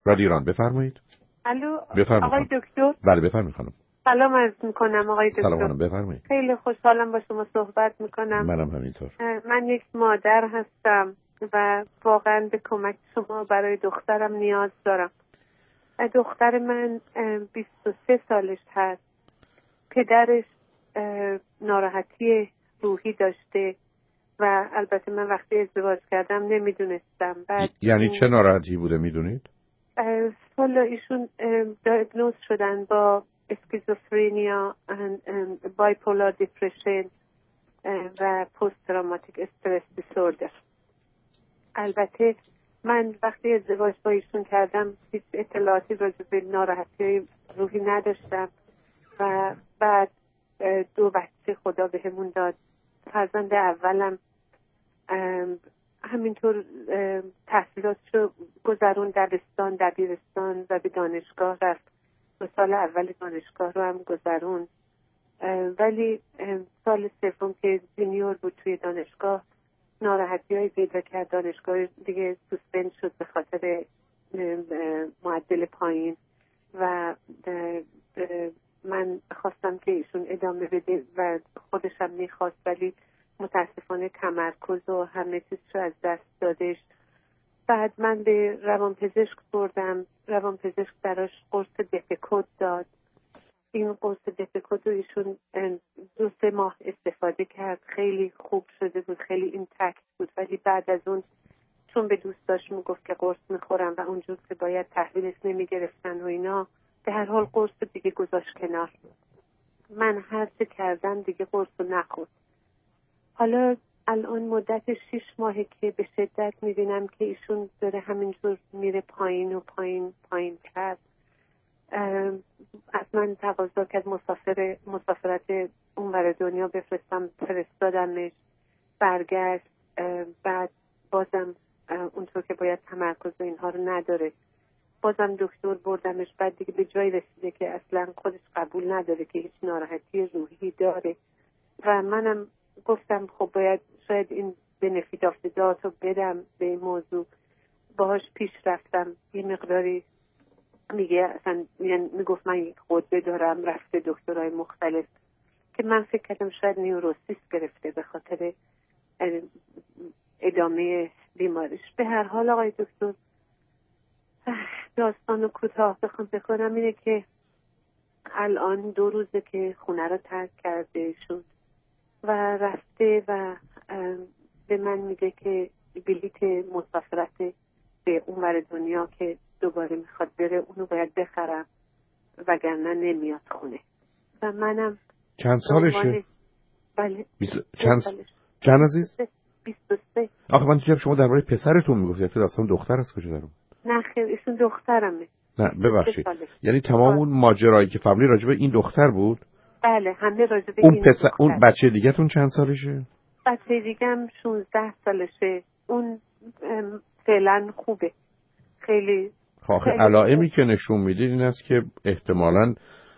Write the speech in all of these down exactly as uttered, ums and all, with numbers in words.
رادیو ایران بفرمایید. الو بفرمایید آقای دکتر. بله بفرمایید خانم. سلام عرض میکنم آقای دکتر. سلام خانم بفرمایید. خیلی خوشحالم با شما صحبت میکنم. منم همینطور. من یک مادر هستم و واقعا به کمک شما برای دخترم نیاز دارم. دختر من بیست و سه سالش هست. پدرش ناراحتی روحی داشته و البته من وقتی ازدواج کردم نمیدونستم. بعد یعنی چه ناراحتی بوده میدونید؟ حالا ایشون دیاگنوز شدن با اسکیزوفرنیا، بایپولار دیپرشن و پست تروماتیک استرس دیسوردر. البته من وقتی ازدواج با ایشون کردم هیچ اطلاعاتی راجع به ناراحتی روحی نداشتم و بعد دو بچه خدا بهمون داد. فرزند اولم همینطور تحصیلاتشو گذرون، دبستان، دبیرستان و به دانشگاه رفت. دو سال اول دانشگاه رو هم گذرون، ولی سال سوم که جونیور بود توی دانشگاه ناراحتی هایی پیدا کرد. دانشگاه دیگه سوسپند شد به خاطر معدل پایین و من خواستم که ایشون ادامه بده و خودشم میخواست، ولی متاسفانه تمرکز و همه چیز رو از دست دادش. بعد من به روانپزشک بردم. روانپزشک براش قرص دپکود داد. این قرص دپکود رو ایشون دو سه ماه استفاده کرد، خیلی خوب شده بود، خیلی اینتکت بود، ولی بعد از اون چون به دوستاش میگفت که قرص میخورم و اونجور که باید تحویلش نمیگرفتن و اینا، به هر حال قرص دیگه گذاشت کنار. من هر چه کردم دیگه قرص رو نخورد. حالا الان مدت شش ماهه که به شدت میبینم که ایشون داره همینجور میره پایین و پایین پایین کرد. از من تقاضا کرد مسافر مسافرت اونور دنیا بفرستم، فرستادمش، برگشت. بعد بازم اونطور که باید تمرکز و اینها رو نداره. بازم دکتر بردمش، بعد دیگه به جای رسیده که اصلا خودش قبول نداره که هیچ ناراحتی روحی داره و منم گفتم خب باید شاید این بنفیت آف دات رو بدم به این موضوع. باهاش پیش رفتم یه مقداری، میگه اصلا میگفت من یک قدوه دارم، رفته دکترای مختلف که من فکر کردم شاید نیوروسیس گرفته به خاطر ادامه بیماریش. به هر حال آقای دکتر داستان رو کوتاه بخوام بکنم اینه که الان دو روزه که خونه رو ترک کرده شد و رفته و به من میگه که بلیت مسافرت به اونور دنیا که دوباره میخواد بره اونو باید بخرم وگرنه نمیاد خونه. و منم چند سالشه؟ بله بیس... چند سالشه. چند عزیز؟ بیست و سه. آخه من دیدم شما درباره پسرتون میگفتید، تو داستان دختر از کجا دارم؟ نه خیر ایشون دخترمه. نه ببخشید، یعنی تمام اون ماجرایی که فهمیدی راجع به این دختر بود؟ بله همه راجع به اون این پسر. دختر. اون بچه دیگه تون چند سالشه؟ بچه دیگه هم شانزده سالشه. اون فعلا خوبه خیلی. آخه علائمی که نشون میدید این است که احتمالاً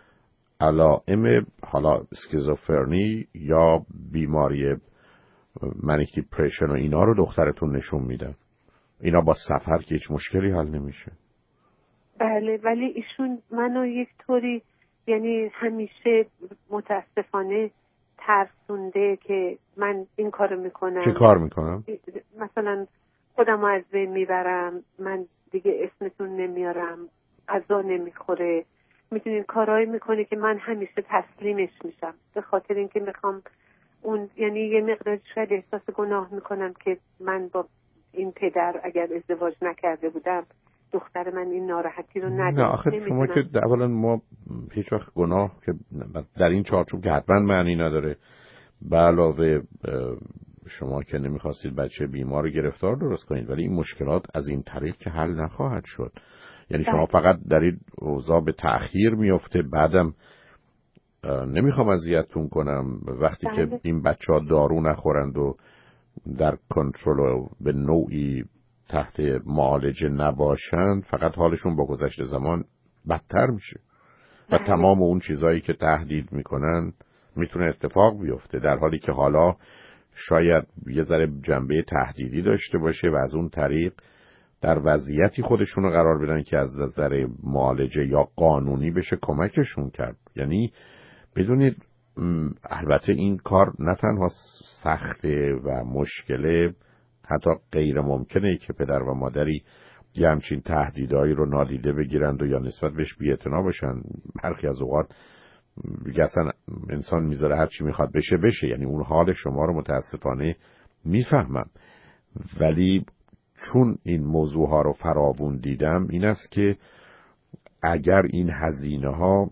علائم حالا اسکیزوفرنی یا بیماری منیک دیپرشن و اینا رو دخترتون نشون میدن. اینا با سفر که هیچ مشکلی حل نمیشه. بله ولی ایشون منو یک طوری یعنی همیشه متاسفانه ترسونده که من این کارو میکنم. چه کار میکنم؟ مثلا خودمو از بین میبرم، من دیگه اسمتون نمیارم، غذا نمیخوره، میدونین کارهایی میکنه که من همیشه تسلیمش میشم به خاطر اینکه میخوام اون یعنی یه مقدار شاید احساس گناه میکنم که من با این پدر اگر ازدواج نکرده بودم دختر من این ناراحتی رو نداشت. نه آخه شما که اولا ما هیچ وقت گناه که در این چارچوب که حتما معنی نداره. به علاوه شما که نمیخواستید بچه بیمار گرفتار درست کنید، ولی این مشکلات از این طریق که حل نخواهد شد. یعنی شما فقط در این اوضاع به تأخیر میفته. بعدم نمیخوام اذیتتون کنم وقتی بله. که این بچه ها دارو نخورند و در کنترل و به نوعی تحت معالجه نباشند فقط حالشون با گذشت زمان بدتر میشه و بله. تمام اون چیزایی که تهدید میکنن میتونه اتفاق بیفته، در حالی که حالا شاید یه ذره جنبه تهدیدی داشته باشه و از اون طریق در وضعیتی خودشون رو قرار بدن که از نظر معالجه یا قانونی بشه کمکشون کرد. یعنی بدونید البته این کار نه تنها سخته و مشکله، حتی غیر ممکنه که پدر و مادری یه همچین تهدیدهایی رو نادیده بگیرند و یا نسبت بهش بی‌اعتنا باشن. برخی از اوقات دیگه اصلا انسان میذاره هر چی میخواد بشه بشه. یعنی اون حال شما رو متاسفانه میفهمم، ولی چون این موضوع ها رو فراوون دیدم این است که اگر این هزینه ها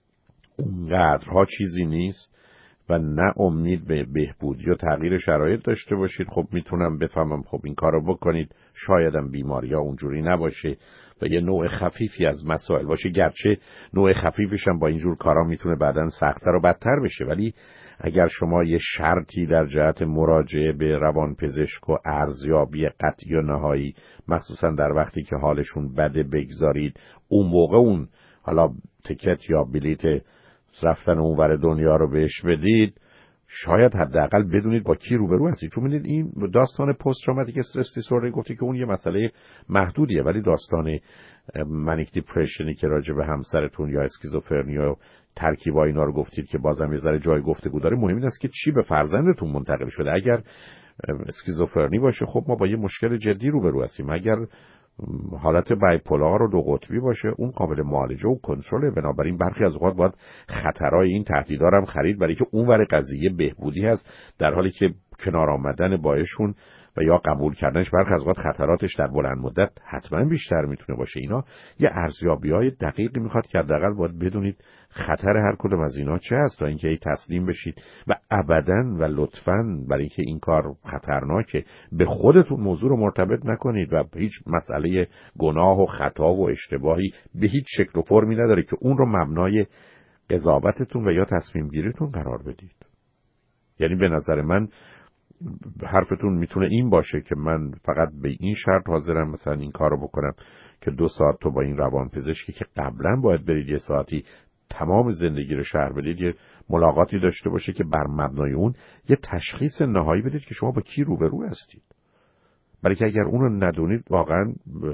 اونقدرها چیزی نیست و نه امید به بهبودی و تغییر شرایط داشته باشید، خب میتونم بفهمم خب این کارو بکنید، شایدم بیماری ها اونجوری نباشه و یه نوع خفیفی از مسائل باشه، گرچه نوع خفیفش هم با اینجور کارا میتونه بعداً سخت‌تر و بدتر بشه. ولی اگر شما یه شرطی در جهت مراجعه به روانپزشک و ارزیابی قطعی و نهایی، مخصوصا در وقتی که حالشون بده، بگذارید، اون موقع اون حالا تیکت یا بلیت رفتن اونور دنیا رو بهش بدید، شاید حداقل بدونید با کی روبرو هستید. چون می‌بینید این داستان پست تروماتیک استرس دیسوردر گفتی که اون یه مسئله محدودیه، ولی داستان منیک دیپرشنی که راجع به همسرتون یا اسکیزوفرنیا ترکیبا اینا رو گفتید که بازم یه ذره جای گفتگو داره، مهم این است که چی به فرزندتون منتقل شده. اگر اسکیزوفرنی باشه خب ما با یه مشکل جدی روبرو هستیم. اگر حالت بایپولار و دو قطبی باشه اون قابل معالجه و کنترله. بنابراین برخی از اوقات باید خطرای این تهدیدها هم خرید برای که اون ور قضیه بهبودی هست، در حالی که کنار آمدن بایشون و یا قبول کردنش برخی از اوقات خطراتش در بلند مدت حتما بیشتر میتونه باشه. اینا یه ارزیابی‌های دقیقی میخواد که حداقل باید بدونید خطر هر کدوم از اینا چه است تا اینکه ای تسلیم بشید و ابداً و لطفاً برای اینکه این کار خطرناکه به خودتون موضوع رو مرتبط نکنید و هیچ مسئله گناه و خطا و اشتباهی به هیچ شکل و فرمی نداره که اون رو مبنای قضاوتتون و یا تصمیم گیریتون قرار بدید. یعنی به نظر من حرفتون میتونه این باشه که من فقط به این شرط حاضرم مثلا این کارو بکنم که دو ساعت تو با این روانپزشکی که قبلا باید برید یه ساعتی تمام زندگی رو شرح بدید، یه ملاقاتی داشته باشه که بر مبنای اون یه تشخیص نهایی بدید که شما با کی روبرو هستید. برای که اگر اون رو ندونید واقعا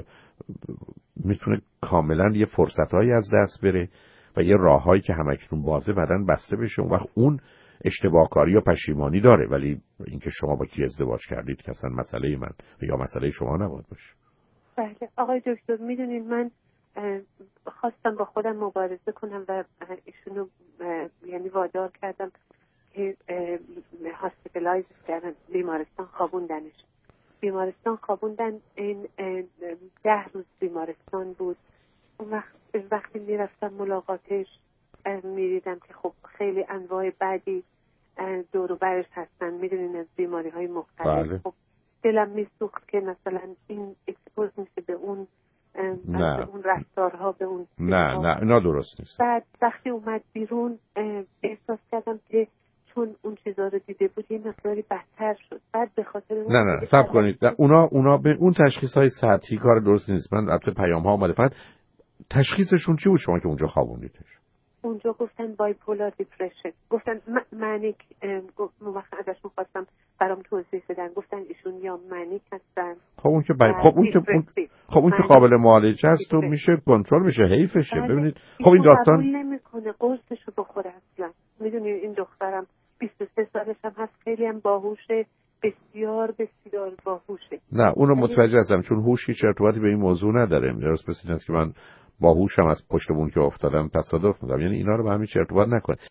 میتونه کاملا یه فرصتهایی از دست بره و یه راههایی که همکنون بازه بعدن بسته بشه. اون وقت اون اشتباهکاری یا پشیمانی داره، ولی اینکه شما با کی ازدواج کردید که اصلا مسئله من یا مسئله شما نباید باشه. بله آقای دکتر، میدونید من خواستم با خودم مبارزه کنم و ایشونو یعنی وادار کردم که هاسپیتالایز کردن، بیمارستان خوابوندنش. بیمارستان خوابوندن، این ده روز بیمارستان بود. اون وقت وقتی میرفتم ملاقاتش میدیدم که خب خیلی انواع بعدی دور و برش هستن، میدونین از بیماری های مختلف. بله. خب دلم میسوخت که مثلا این اکسپوز میشه به اون نه. به اون رفتارها، به اون نه نه اینا درست نیست. بعد وقتی اومد بیرون احساس کردم که چون اون چیزا رو دیده بود یه مقداری بدتر شد. بعد به خاطر نه نه صبر کنید، نه اونا اونا به اون تشخیص های سطحی کار درست نیست. من البته پیام ها اومده، فقط تشخیصشون چی بود شما که اونجا خوابوندیدش؟ اونجا گفتن بایپولار دیپرشن، گفتن منیک. وقت ازشون خواستم برام توضیح بدن، گفتن ایشون یا منیک هستن. خب اون که بای... خب اون که اون... خب اون که قابل معالجه است و میشه کنترل میشه، حیفشه. ببینید خب این داستان قبول نمیکنه، قرصشو بخوره اصلا. میدونید این دخترم بیست و سه سالش هم هست، خیلی هم باهوشه، بسیار بسیار باهوشه. نه اونو متوجه هستم، چون هوش هیچ ارتباطی به این موضوع نداره. درست مثل این است که من باهوشم از پشت بون که افتادم تصادف می‌کنم. یعنی اینا رو به همیشه ارتباط نکنه.